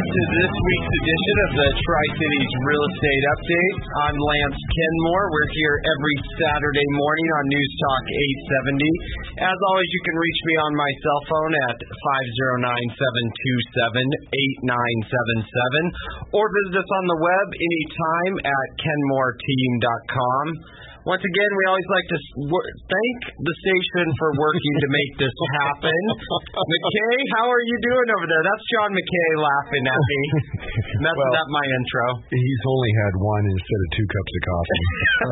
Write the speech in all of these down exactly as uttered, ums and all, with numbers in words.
to this week's edition of the Tri-Cities Real Estate Update. I'm Lance Kenmore. We're here every Saturday morning on News Talk eight seventy. As always, you can reach me on my cell phone at five oh nine, seven two seven, eight nine seven seven or visit us on the web anytime at kenmore team dot com. Once again, we always like to thank the station for working to make this happen. McKay, how are you doing over there? That's John McKay laughing at me. Messing well, up my intro. He's only had one instead of two cups of coffee.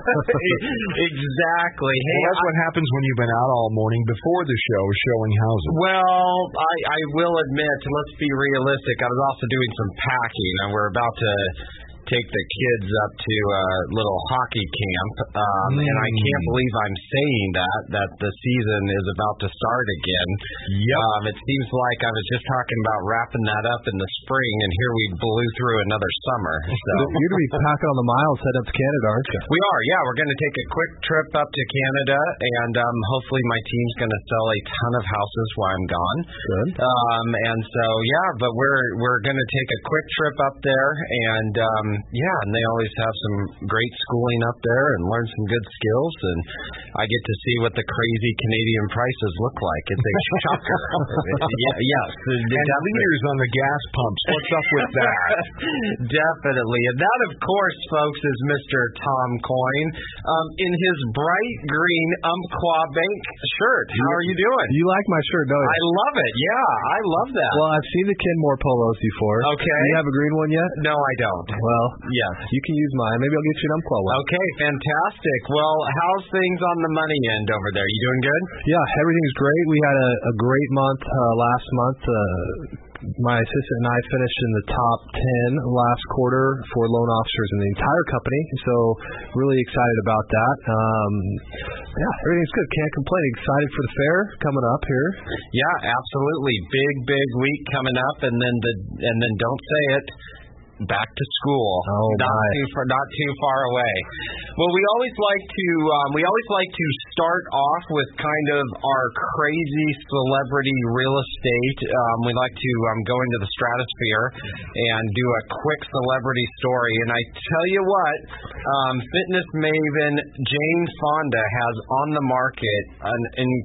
Exactly. Hey, well, that's I, what happens when you've been out all morning before the show showing houses. Well, I, I will admit, let's be realistic, I was also doing some packing, and we're about to take the kids up to a little hockey camp, um, mm. and I can't believe I'm saying that, that the season is about to start again. Yep. Um, it seems like I was just talking about wrapping that up in the spring, and here we blew through another summer. So you're going to be packing on the miles, head up to Canada, aren't you? We are, yeah. We're going to take a quick trip up to Canada, and um, hopefully my team's going to sell a ton of houses while I'm gone. Good. Um, and so, yeah, but we're we're going to take a quick trip up there, and um, yeah, and they always have some great schooling up there and learn some good skills, and I get to see what the crazy Canadian prices look like. It's a shocker. yeah, yes. And liters on the gas pumps. What's up with that? Definitely. And that, of course, folks, is Mister Tom Coyne um, in his bright green Umpqua Bank shirt. How are you doing? You like my shirt, don't you? I love it. Yeah, I love that. Well, I've seen the Kenmore polos before. Okay. Do you have a green one yet? No, I don't. Well, yes. You can use mine. Maybe I'll get you an Umpqua one. Okay, fantastic. Well, how's things on the money end over there? You doing good? Yeah, everything's great. We had a, a great month uh, last month. Uh, my assistant and I finished in the top ten last quarter for loan officers in the entire company, so really excited about that. Um, yeah, everything's good. Can't complain. Excited for the fair coming up here. Yeah, absolutely. Big, big week coming up, and then the and then don't say it. Back to school. Oh, not my. too far, not too far away. Well, we always like to um, we always like to start off with kind of our crazy celebrity real estate. Um, we like to um, go into the stratosphere and do a quick celebrity story. And I tell you what, um, fitness maven Jane Fonda has on the market an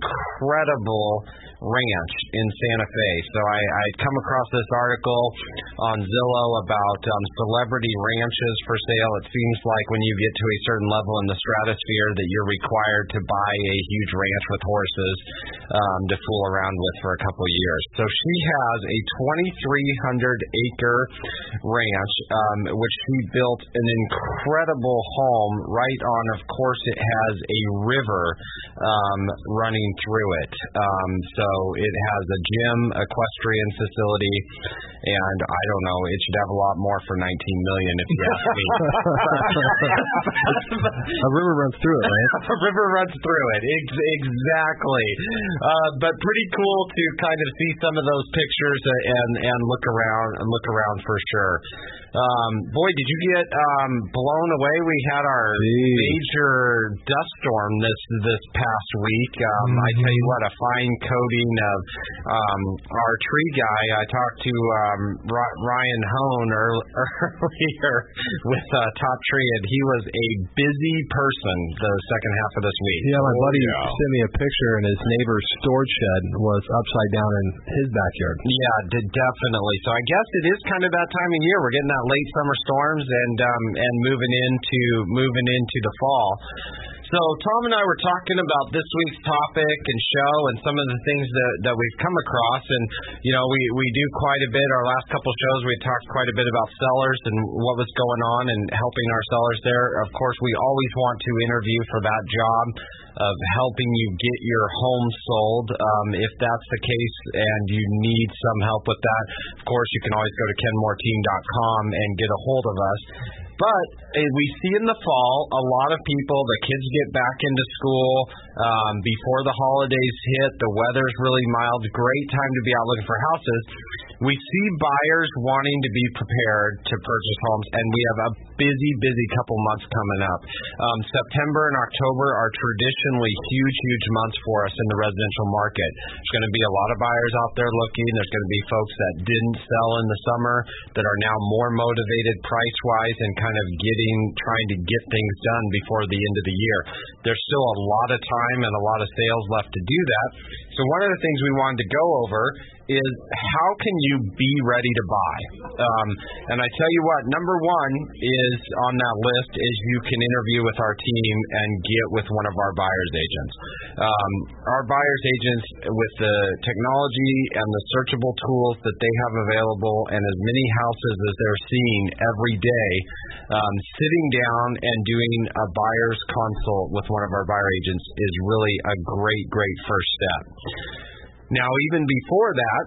incredible ranch in Santa Fe. So I, I come across this article on Zillow about um, celebrity ranches for sale. It seems like when you get to a certain level in the stratosphere that you're required to buy a huge ranch with horses um, to fool around with for a couple of years. So she has a twenty-three hundred acre ranch, um, which she built an incredible home right on. Of course, it has a river um, running through it. Um, so it has a gym, equestrian facility, and I don't know, it should have a lot more for nineteen million dollars if you ask me. A river runs through it, right? A river runs through it, Ex- exactly. Uh, but pretty cool to kind of see some of those pictures and and look around and look around for sure. Um, boy, did you get um, blown away? We had our Jeez. major dust storm this this past week. Um, mm-hmm. I tell you what, a fine coating of um, our tree guy. I talked to um, Ryan Hone earlier with uh, Top Tree, and he was a busy person the second half of this week. Yeah, my oh, buddy yeah. sent me a picture, and his neighbor's storage shed was upside down in his backyard. Yeah, d- definitely. So I guess it is kind of that time of year. We're getting that late summer storms and um, and moving into moving into the fall. So Tom and I were talking about this week's topic and show and some of the things that, that we've come across. And, you know, we, we do quite a bit. Our last couple shows, we talked quite a bit about sellers and what was going on and helping our sellers there. Of course, we always want to interview for that job of helping you get your home sold. Um, if that's the case and you need some help with that, of course, you can always go to kenmore team dot com and get a hold of us. But uh, we see in the fall a lot of people, the kids get back into school um, before the holidays hit, the weather's really mild, great time to be out looking for houses. We see buyers wanting to be prepared to purchase homes, and we have a busy, busy couple months coming up. Um, September and October are traditionally huge, huge months for us in the residential market. There's going to be a lot of buyers out there looking. There's going to be folks that didn't sell in the summer that are now more motivated price-wise and kind of getting, trying to get things done before the end of the year. There's still a lot of time and a lot of sales left to do that. So one of the things we wanted to go over is how can you be ready to buy? Um, and I tell you what, number one is on that list is you can interview with our team and get with one of our buyer's agents. Um, our buyer's agents, with the technology and the searchable tools that they have available and as many houses as they're seeing every day, um, sitting down and doing a buyer's consult with one of our buyer agents is really a great, great first step. Now, even before that,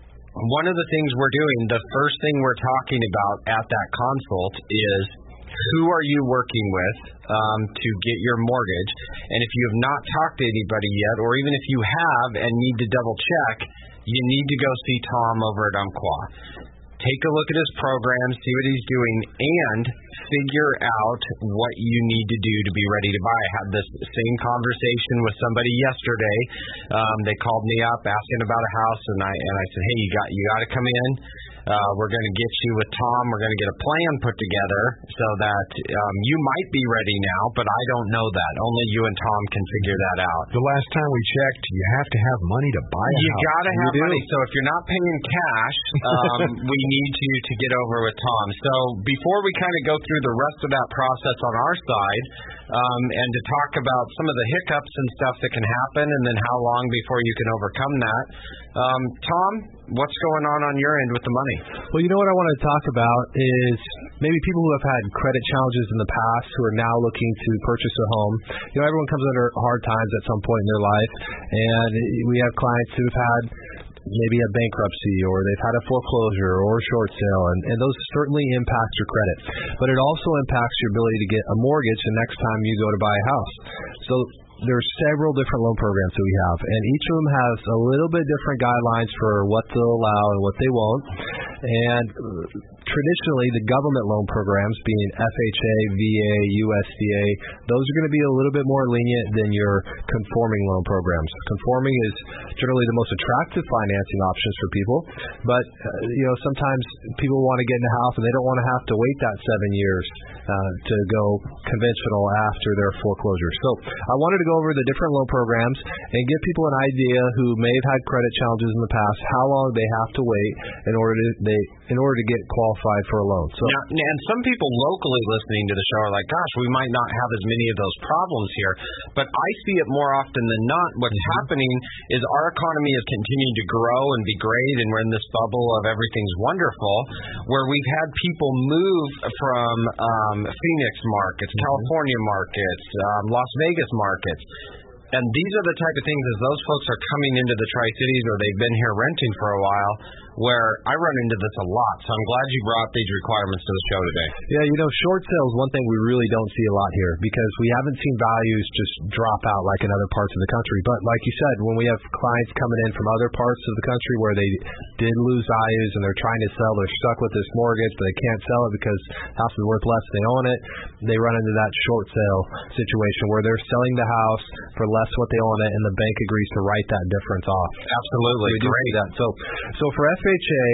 one of the things we're doing, the first thing we're talking about at that consult is who are you working with um, to get your mortgage? And if you have not talked to anybody yet, or even if you have and need to double check, you need to go see Tom over at Umpqua. Take a look at his program, see what he's doing, and figure out what you need to do to be ready to buy. I had this same conversation with somebody yesterday. Um, they called me up asking about a house, and I and I said, hey, you got you got to come in. Uh, we're going to get you with Tom. We're going to get a plan put together so that um, you might be ready now, but I don't know that. Only you and Tom can figure that out. The last time we checked, you have to have money to buy a you house. got to have you money. So if you're not paying cash, um, we need you to get over with Tom. So before we kind of go through the rest of that process on our side um, and to talk about some of the hiccups and stuff that can happen and then how long before you can overcome that, um, Tom, what's going on on your end with the money? Well, you know what I want to talk about is maybe people who have had credit challenges in the past who are now looking to purchase a home. You know, everyone comes under hard times at some point in their life, and we have clients who've had maybe a bankruptcy or they've had a foreclosure or a short sale, and, and those certainly impact your credit. But it also impacts your ability to get a mortgage the next time you go to buy a house. So there's several different loan programs that we have, and each of them has a little bit different guidelines for what they'll allow and what they won't. And traditionally, the government loan programs, being F H A, V A, U S D A, those are going to be a little bit more lenient than your conforming loan programs. Conforming is generally the most attractive financing options for people, but uh, you know, sometimes people want to get in a house and they don't want to have to wait that seven years uh, to go conventional after their foreclosure. So I wanted to go over the different loan programs and give people an idea who may have had credit challenges in the past, how long they have to wait in order to they in order to get qualified for a loan. So, now, and some people locally listening to the show are like, gosh, we might not have as many of those problems here. But I see it more often than not. What's mm-hmm. happening is our economy is continuing to grow and be great, and we're in this bubble of everything's wonderful, where we've had people move from um, Phoenix markets, mm-hmm. California markets, um, Las Vegas markets. And these are the type of things, as those folks are coming into the Tri-Cities or they've been here renting for a while, where I run into this a lot. So I'm glad you brought these requirements to the show today. Yeah, you know, short sales, one thing we really don't see a lot here because we haven't seen values just drop out like in other parts of the country. But like you said, when we have clients coming in from other parts of the country where they did lose values and they're trying to sell, they're stuck with this mortgage, but they can't sell it because the house is worth less than they own it, they run into that short sale situation where they're selling the house for less what they own it and the bank agrees to write that difference off. Absolutely. So we do see that. So, so for F H A,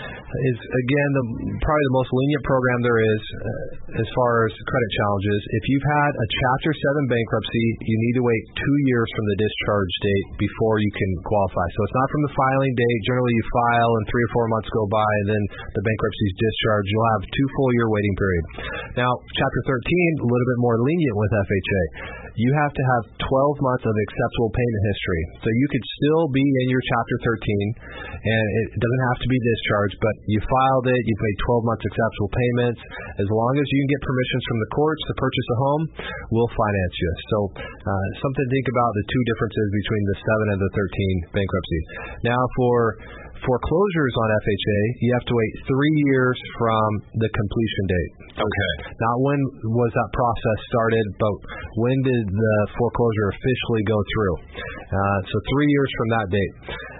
is again the probably the most lenient program there is uh, as far as credit challenges. If you've had a Chapter seven bankruptcy, you need to wait two years from the discharge date before you can qualify. So it's not from the filing date. Generally, you file and three or four months go by, and then the bankruptcy is discharged. You'll have two full year waiting period. Now, Chapter thirteen, a little bit more lenient with F H A. You have to have twelve months of acceptable payment history. So you could still be in your Chapter thirteen, and it doesn't have to be discharged, but you filed it, you paid twelve months acceptable payments. As long as you can get permissions from the courts to purchase a home, we'll finance you. So uh, something to think about, the two differences between the seven and the thirteen bankruptcy. Now for foreclosures on F H A, you have to wait three years from the completion date. Okay. Not when was that process started, but when did the foreclosure officially go through. Uh, so three years from that date.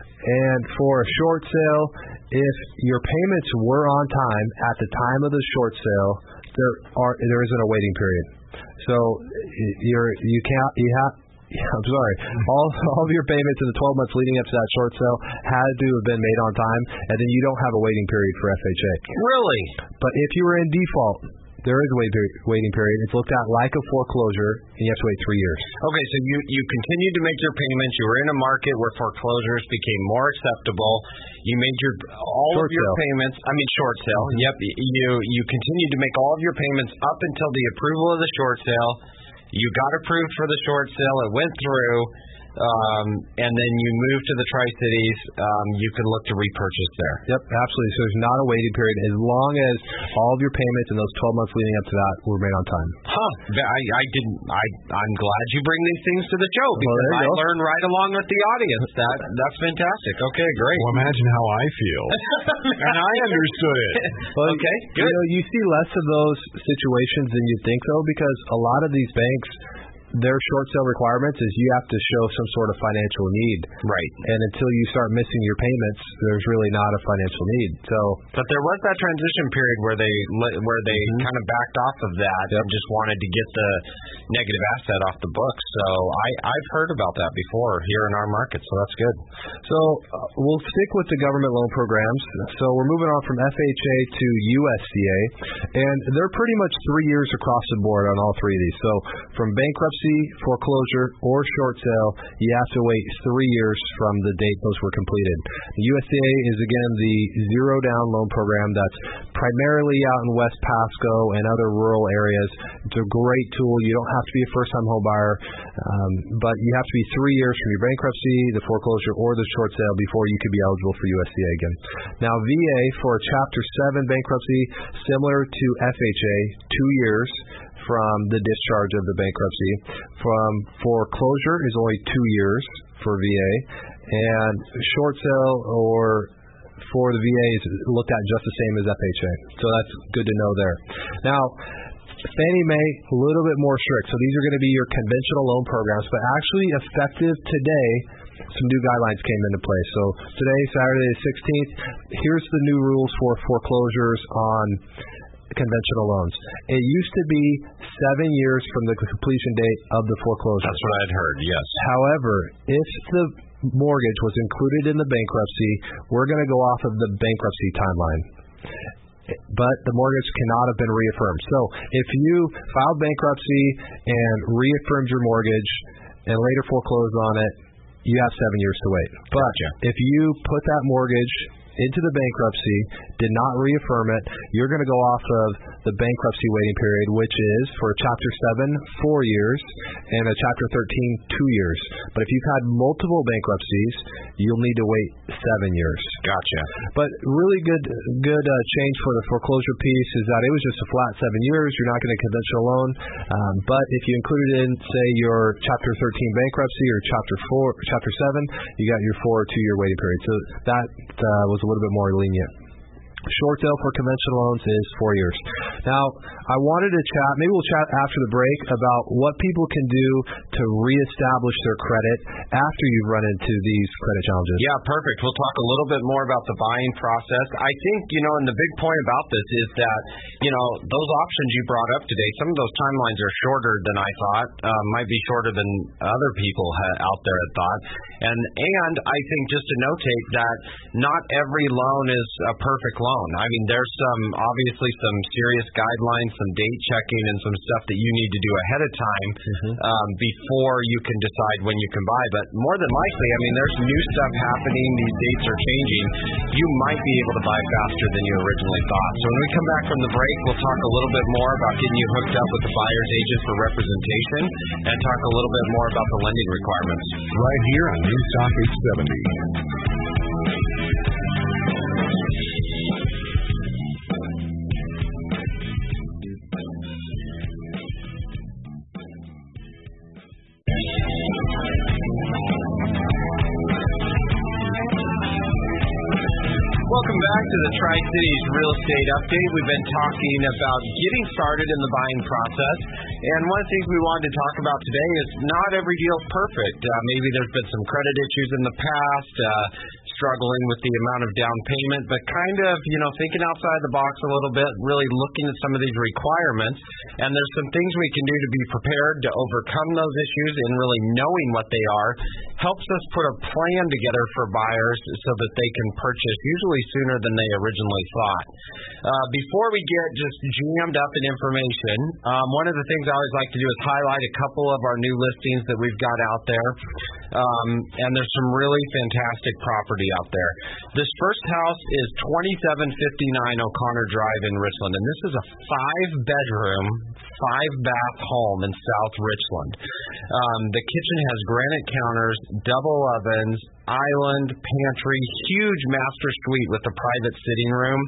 And for a short sale, if your payments were on time at the time of the short sale, there are there isn't a waiting period. So you're you can't you have. Yeah, I'm sorry. All all of your payments in the twelve months leading up to that short sale had to have been made on time, and then you don't have a waiting period for F H A. Really? But if you were in default, there is a waiting period. It's looked at like a foreclosure, and you have to wait three years. Okay, so you, you continued to make your payments. You were in a market where foreclosures became more acceptable. You made your all short of your sale. payments. I mean, short sale. Mm-hmm. Yep. You you continued to make all of your payments up until the approval of the short sale. You got approved for the short sale. It went through. Um, and then you move to the Tri-Cities, um, you can look to repurchase there. Yep, absolutely. So there's not a waiting period as long as all of your payments in those twelve months leading up to that were made on time. Huh. I, I didn't. I, I'm glad you bring these things to the show because well, I learn right along with the audience. That That's fantastic. Okay, great. Well, imagine how I feel. And I understood it. Well, okay, good. You know, you see less of those situations than you'd think, though, because a lot of these banks, their short sale requirements is you have to show some sort of financial need. Right. And until you start missing your payments, there's really not a financial need. So, but there was that transition period where they where they mm-hmm. kind of backed off of that yep. and just wanted to get the negative asset off the books. So I, I've heard about that before here in our market, so that's good. So uh, we'll stick with the government loan programs. So we're moving on from F H A to U S D A, and they're pretty much three years across the board on all three of these. So from bankruptcy, foreclosure, or short sale, you have to wait three years from the date those were completed. The U S D A is, again, the zero-down loan program that's primarily out in West Pasco and other rural areas. It's a great tool. You don't have to be a first-time home buyer, um, but you have to be three years from your bankruptcy, the foreclosure, or the short sale before you could be eligible for U S D A again. Now, V A for a Chapter seven bankruptcy, similar to F H A, two years from the discharge of the bankruptcy. From foreclosure is only two years for V A, and short sale or for the V A is looked at just the same as F H A. So that's good to know there. Now, Fannie Mae, a little bit more strict. So these are going to be your conventional loan programs, but actually effective today, some new guidelines came into play. So today, Saturday the sixteenth, here's the new rules for foreclosures on conventional loans. It used to be seven years from the completion date of the foreclosure. That's what I'd heard, yes. However, if the mortgage was included in the bankruptcy, we're going to go off of the bankruptcy timeline. But the mortgage cannot have been reaffirmed. So if you filed bankruptcy and reaffirmed your mortgage and later foreclosed on it, you have seven years to wait. But gotcha. If you put that mortgage into the bankruptcy, did not reaffirm it, you're going to go off of the bankruptcy waiting period, which is for Chapter seven, four years, and a Chapter thirteen, two years. But if you've had multiple bankruptcies, you'll need to wait seven years. Gotcha. But really good good uh, change for the foreclosure piece is that it was just a flat seven years. You're not getting a conventional loan. Um, but if you included in, say, your Chapter thirteen bankruptcy or Chapter four, Chapter seven, you got your four or two-year waiting period. So that uh, was a little bit more lenient. Short sale for conventional loans is four years. Now, I wanted to chat, maybe we'll chat after the break about what people can do to reestablish their credit after you've run into these credit challenges. Yeah, perfect. We'll talk a little bit more about the buying process. I think, you know, and the big point about this is that, you know, those options you brought up today, some of those timelines are shorter than I thought, uh, might be shorter than other people ha- out there had thought. And, and I think just to notate that not every loan is a perfect loan. I mean, there's some, obviously some serious guidelines, some date checking, and some stuff that you need to do ahead of time mm-hmm. um, before you can decide when you can buy. But more than likely, I mean, there's new stuff happening. These dates are changing. You might be able to buy faster than you originally thought. So when we come back from the break, we'll talk a little bit more about getting you hooked up with the buyer's agent for representation and talk a little bit more about the lending requirements. Right here on News Talk eight seventy. Welcome back to the Tri-Cities Real Estate Update. We've been talking about getting started in the buying process. And one of the things we wanted to talk about today is not every deal is perfect. Uh, maybe there's been some credit issues in the past. Uh, struggling with the amount of down payment, but kind of, you know, thinking outside the box a little bit, really looking at some of these requirements. And there's some things we can do to be prepared to overcome those issues, and really knowing what they are helps us put a plan together for buyers so that they can purchase usually sooner than they originally thought. Uh, before we get just jammed up in information, um, one of the things I always like to do is highlight a couple of our new listings that we've got out there. Um, and there's some really fantastic property out there. This first house is twenty-seven fifty-nine O'Connor Drive in Richland, and this is a five-bedroom, five-bath home in South Richland. Um, the kitchen has granite counters, double ovens, island, pantry, huge master suite with a private sitting room,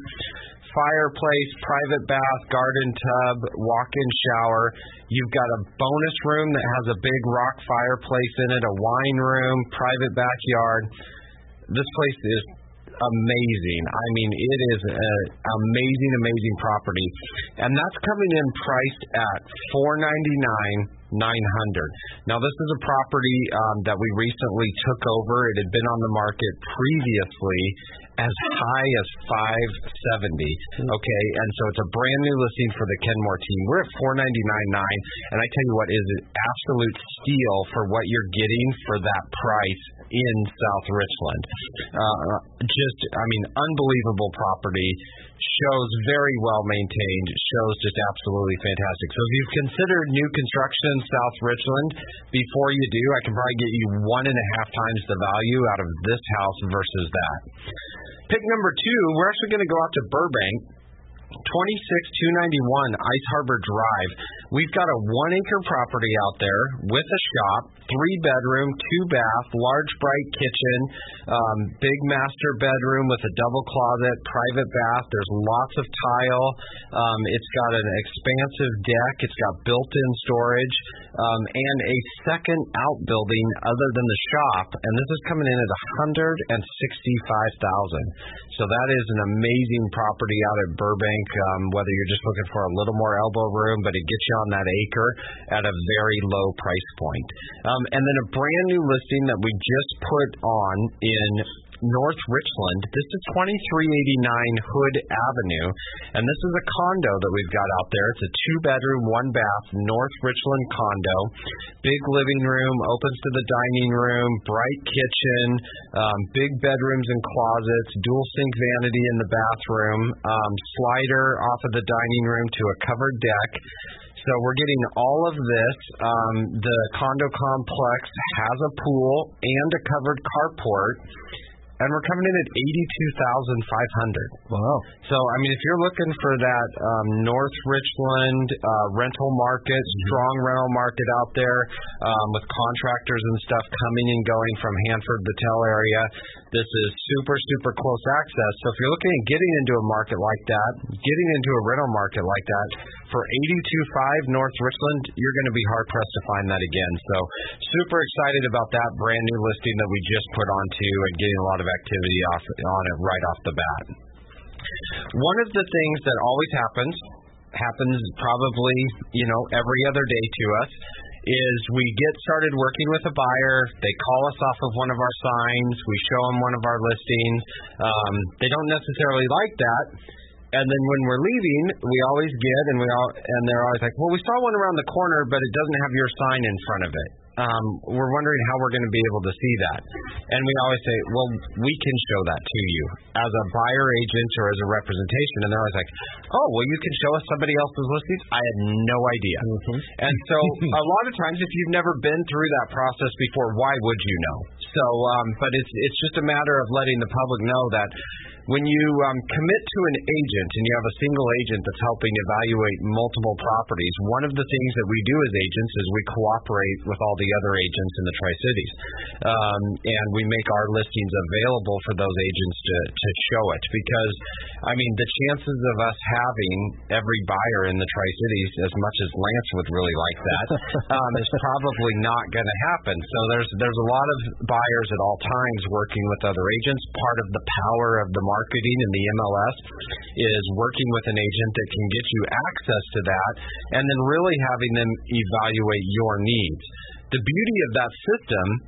fireplace, private bath, garden tub, walk-in shower. You've got a bonus room that has a big rock fireplace in it, a wine room, private backyard. This place is amazing. I mean, it is an amazing, amazing property. And that's coming in priced at four ninety-nine, nine hundred. Now, this is a property um, that we recently took over. It had been on the market previously as high as five seventy. Okay, and so it's a brand new listing for the Kenmore team. We're at four ninety-nine, nine, and I tell you what, is an absolute steal for what you're getting for that price in South Richland. Uh, just, I mean, unbelievable property. Shows very well maintained. Shows just absolutely fantastic. So if you've considered new construction in South Richland, before you do, I can probably get you one and a half times the value out of this house versus that. Pick number two, we're actually going to go out to Burbank. twenty-six two ninety-one Ice Harbor Drive. We've got a one-acre property out there with a shop, three-bedroom, two-bath, large, bright kitchen, um, big master bedroom with a double closet, private bath. There's lots of tile. Um, it's got an expansive deck. It's got built-in storage um, and a second outbuilding other than the shop. And this is coming in at one hundred sixty-five thousand dollars. So that is an amazing property out at Burbank. Um, whether you're just looking for a little more elbow room, but it gets you on that acre at a very low price point. Um, and then a brand new listing that we just put on in North Richland. This is twenty-three eighty-nine Hood Avenue, and this is a condo that we've got out there. It's a two-bedroom, one-bath North Richland condo. Big living room, opens to the dining room, bright kitchen, um, big bedrooms and closets, dual sink vanity in the bathroom, um, slider off of the dining room to a covered deck. So we're getting all of this. Um, the condo complex has a pool and a covered carport. And we're coming in at eighty-two thousand five hundred dollars. Wow. So, I mean, if you're looking for that um, North Richland uh, rental market, strong rental market out there um, with contractors and stuff coming and going from Hanford, Battelle area, this is super, super close access. So if you're looking at getting into a market like that, getting into a rental market like that, for eighty-two five North Richland, you're going to be hard-pressed to find that again. So super excited about that brand new listing that we just put on too, and getting a lot of activity off on it right off the bat. One of the things that always happens, happens probably, you know, every other day to us, is we get started working with a buyer. They call us off of one of our signs. We show them one of our listings. Um, they don't necessarily like that. And then when we're leaving, we always get, and we all, and they're always like, well, we saw one around the corner, but it doesn't have your sign in front of it. Um, we're wondering how we're going to be able to see that. And we always say, well, we can show that to you as a buyer agent or as a representation. And they're always like, oh, well, you can show us somebody else's listings? I had no idea. Mm-hmm. And so a lot of times, if you've never been through that process before, why would you know? So, um, but it's it's just a matter of letting the public know that when you um, commit to an agent and you have a single agent that's helping evaluate multiple properties, one of the things that we do as agents is we cooperate with all the other agents in the Tri-Cities. Um, and we make our listings available for those agents to, to show it. Because, I mean, the chances of us having every buyer in the Tri-Cities, as much as Lance would really like that, um, is probably not going to happen. So there's, there's a lot of buyers at all times working with other agents. Part of the power of the market marketing in the M L S is working with an agent that can get you access to that and then really having them evaluate your needs. The beauty of that system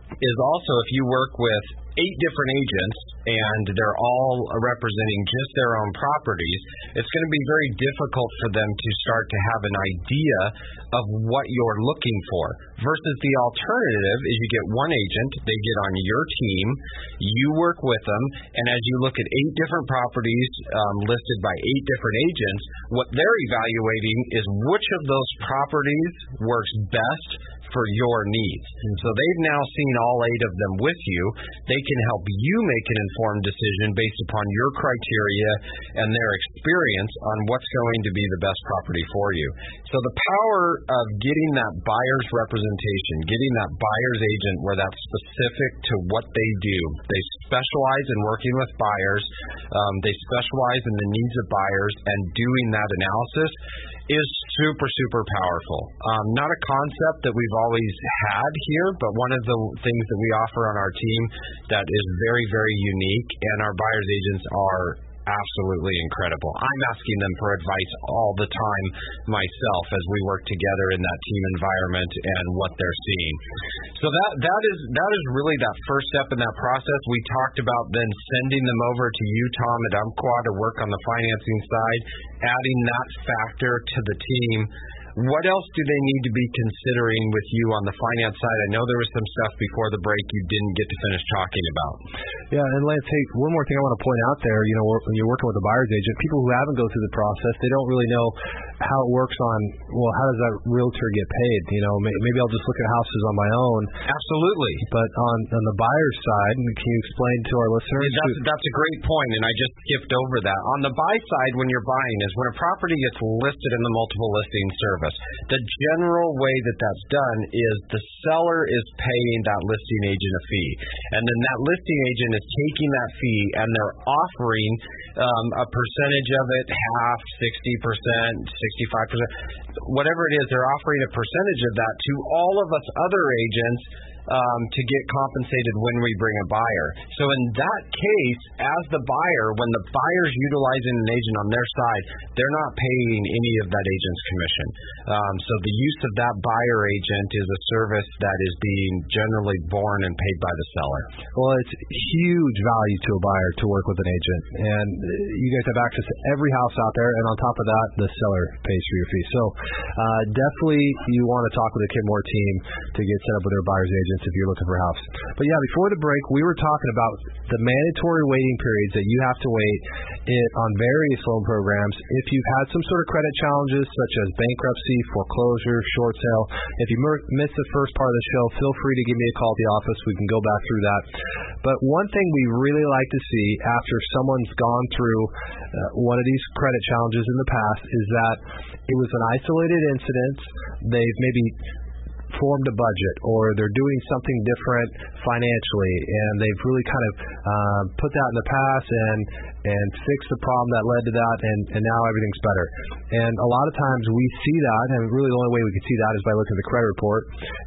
is also if you work with eight different agents and they're all representing just their own properties, it's going to be very difficult for them to start to have an idea of what you're looking for. Versus the alternative is you get one agent, they get on your team, you work with them, and as you look at eight different properties um, listed by eight different agents, what they're evaluating is which of those properties works best for your needs. So they've now seen all eight of them with you. They can help you make an informed decision based upon your criteria and their experience on what's going to be the best property for you. So the power of getting that buyer's representation, getting that buyer's agent where that's specific to what they do. They specialize in working with buyers. Um, they specialize in the needs of buyers, and doing that analysis is super, super powerful. Um, not a concept that we've always had here, but one of the things that we offer on our team that is very, very unique, and our buyer's agents are absolutely incredible. I'm asking them for advice all the time myself as we work together in that team environment and what they're seeing. So that that is that is really that first step in that process. We talked about then sending them over to you, Tom, at Umpqua to work on the financing side, adding that factor to the team. What else do they need to be considering with you on the finance side? I know there was some stuff before the break you didn't get to finish talking about. Yeah, and Lance, hey, one more thing I want to point out there. You know, when you're working with a buyer's agent, people who haven't gone through the process, they don't really know how it works on, well, how does that realtor get paid? You know, maybe I'll just look at houses on my own. Absolutely. But on, on the buyer's side, can you explain to our listeners? Yeah, that's, that's a great point, and I just skipped over that. On the buy side, when you're buying, is when a property gets listed in the multiple listing service, the general way that that's done is the seller is paying that listing agent a fee, and then that listing agent is taking that fee and they're offering um, a percentage of it, half, sixty percent, sixty-five percent, whatever it is, they're offering a percentage of that to all of us other agents Um, to get compensated when we bring a buyer. So in that case, as the buyer, when the buyer's utilizing an agent on their side, they're not paying any of that agent's commission. Um, so the use of that buyer agent is a service that is being generally borne and paid by the seller. Well, it's huge value to a buyer to work with an agent, and you guys have access to every house out there, and on top of that, the seller pays for your fee. So uh, definitely you want to talk with the Kenmore team to get set up with their buyer's agent if you're looking for a house. But yeah, before the break, we were talking about the mandatory waiting periods that you have to wait it on various loan programs. If you've had some sort of credit challenges, such as bankruptcy, foreclosure, short sale, if you missed the first part of the show, feel free to give me a call at the office. We can go back through that. But one thing we really like to see after someone's gone through uh, one of these credit challenges in the past is that it was an isolated incident. They've maybe formed a budget, or they're doing something different financially, and they've really kind of uh, put that in the past and and fixed the problem that led to that, and, and now everything's better. And a lot of times we see that, and really the only way we can see that is by looking at the credit report.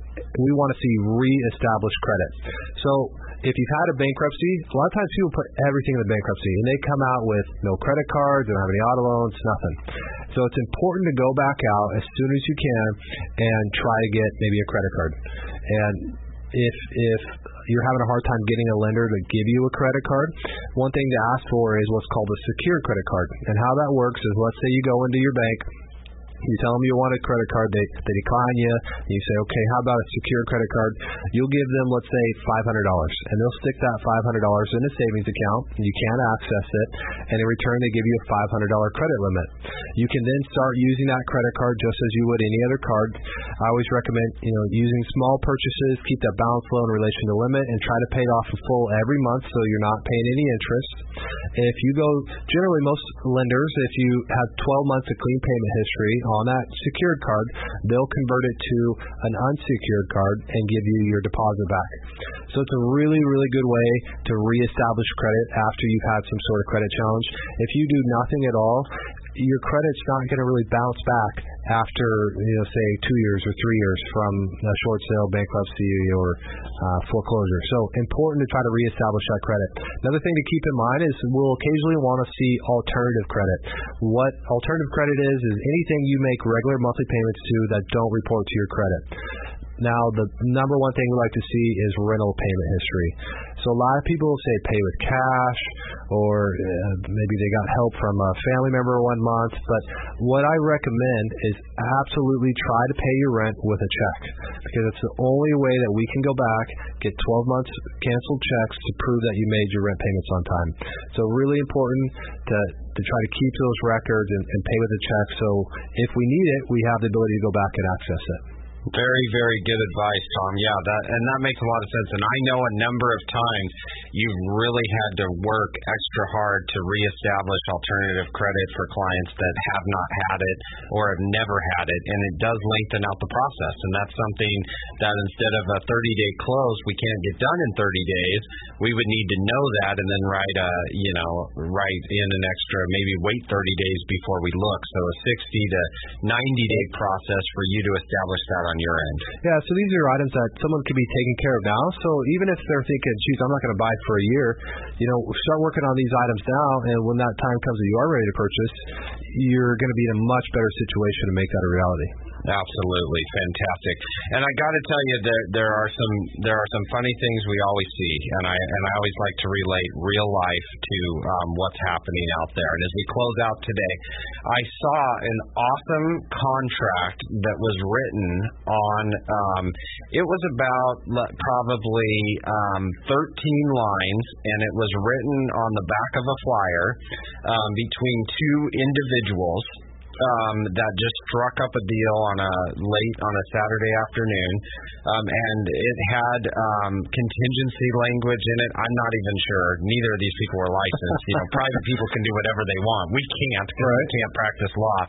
We want to see re-established credit. So if you've had a bankruptcy, a lot of times people put everything in the bankruptcy, and they come out with no credit cards, they don't have any auto loans, nothing. So it's important to go back out as soon as you can and try to get maybe a credit card. And if if you're having a hard time getting a lender to give you a credit card, one thing to ask for is what's called a secured credit card. And how that works is, let's say you go into your bank, you tell them you want a credit card, they, they decline you, and you say, okay, how about a secure credit card? You'll give them, let's say, five hundred dollars, and they'll stick that five hundred dollars in a savings account, and you can't access it, and in return they give you a five hundred dollars credit limit. You can then start using that credit card just as you would any other card. I always recommend, you know, using small purchases, keep that balance low in relation to limit, and try to pay it off in full every month so you're not paying any interest. And if you go, generally most lenders, if you have twelve months of clean payment history on that secured card, they'll convert it to an unsecured card and give you your deposit back. So it's a really, really good way to reestablish credit after you've had some sort of credit challenge. If you do nothing at all, your credit's not going to really bounce back after, you know, say two years or three years from a short sale, bankruptcy, or uh, foreclosure. So important to try to reestablish that credit. Another thing to keep in mind is we'll occasionally want to see alternative credit. What alternative credit is, is anything you make regular monthly payments to that don't report to your credit. Now, the number one thing we like to see is rental payment history. So a lot of people say pay with cash, or uh, maybe they got help from a family member one month. But what I recommend is absolutely try to pay your rent with a check, because it's the only way that we can go back, get twelve months canceled checks to prove that you made your rent payments on time. So really important to to try to keep those records and, and pay with a check. So if we need it, we have the ability to go back and access it. Very, very good advice, Tom. Yeah, that and that makes a lot of sense. And I know a number of times you've really had to work extra hard to reestablish alternative credit for clients that have not had it or have never had it, and it does lengthen out the process. And that's something that instead of a thirty-day close, we can't get done in thirty days. We would need to know that and then write a, you know, write in an extra, maybe wait thirty days before we look. So a sixty to ninety day process for you to establish that on your end. Yeah, so these are items that someone could be taking care of now. So even if they're thinking, geez, I'm not going to buy for a year, you know, start working on these items now, and when that time comes that you are ready to purchase, you're going to be in a much better situation to make that a reality. Absolutely fantastic. And I got to tell you that there are some there are some funny things we always see, and I and I always like to relate real life to um, what's happening out there. And as we close out today, I saw an awesome contract that was written on. Um, it was about probably um, thirteen lines, and it was written on the back of a flyer um, between two individuals. Um, that just struck up a deal on a late on a Saturday afternoon, um, and it had um, contingency language in it. I'm not even sure. Neither of these people were licensed. You know, private people can do whatever they want. We can't because right. we can't practice law.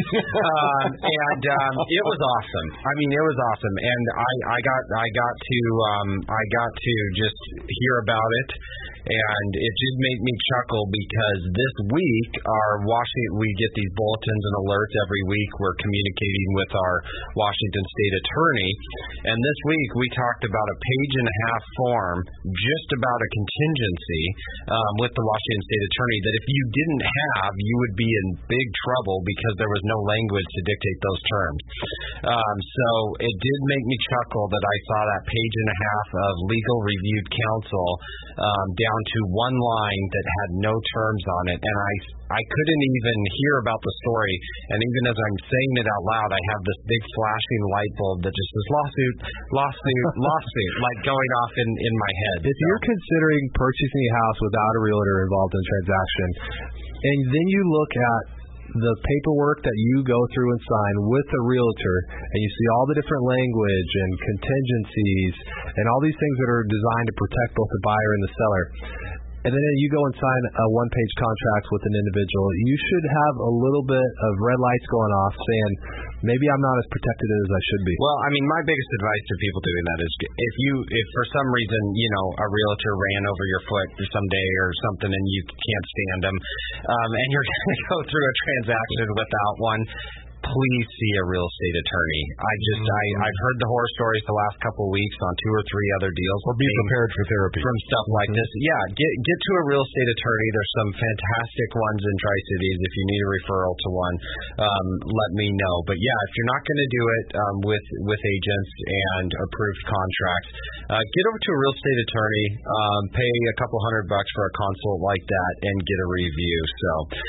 um, and um, it was awesome. I mean, it was awesome. And I, I got I got to um, I got to just hear about it. And it just made me chuckle because this week, our Washington, we get these bulletins and alerts every week. We're communicating with our Washington State Attorney. And this week, we talked about a page and a half form just about a contingency um, with the Washington State Attorney that if you didn't have, you would be in big trouble because there was no language to dictate those terms. Um, so it did make me chuckle that I saw that page and a half of legal reviewed counsel um, down to one line that had no terms on it, and I I couldn't even hear about the story, and even as I'm saying it out loud, I have this big flashing light bulb that just says lawsuit, lawsuit, lawsuit, like going off in, in my head. If so. You're considering purchasing a house without a realtor involved in the transaction, and then you look at the paperwork that you go through and sign with a realtor, and you see all the different language and contingencies and all these things that are designed to protect both the buyer and the seller, and then you go and sign a one-page contract with an individual, you should have a little bit of red lights going off saying, maybe I'm not as protected as I should be. Well, I mean, my biggest advice to people doing that is if you, if for some reason, you know, a realtor ran over your foot someday or something and you can't stand them, um, and you're going to go through a transaction without one, please see a real estate attorney. I just, I, I've heard the horror stories the last couple of weeks on two or three other deals. Or be prepared for therapy. From stuff like this. Yeah, get get to a real estate attorney. There's some fantastic ones in Tri-Cities. If you need a referral to one, um, let me know. But yeah, if you're not going to do it um, with, with agents and approved contracts, uh, get over to a real estate attorney, um, pay a couple hundred bucks for a consult like that, and get a review. So,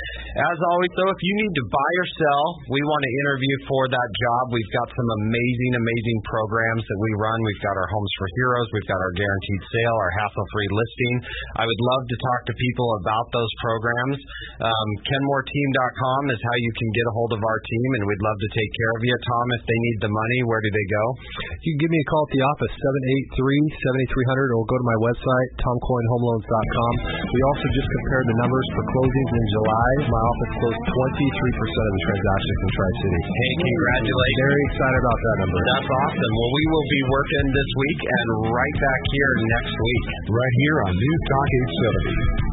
as always, though, if you need to buy or sell, we want to interview for that job. We've got some amazing, amazing programs that we run. We've got our Homes for Heroes. We've got our guaranteed sale, our hassle-free listing. I would love to talk to people about those programs. Um, Kenmore Team dot com is how you can get a hold of our team, and we'd love to take care of you. Tom, if they need the money, where do they go? You can give me a call at the office, seven eight three, seven three zero zero, or go to my website, tom coyne home loans dot com. We also just compared the numbers for closings in July. My office closed twenty-three percent of the transactions in Tri-City. Hey, congratulations. Very excited about that number. That's awesome. Well, we will be working this week and right back here next week. Right here on News Talk eight seventy.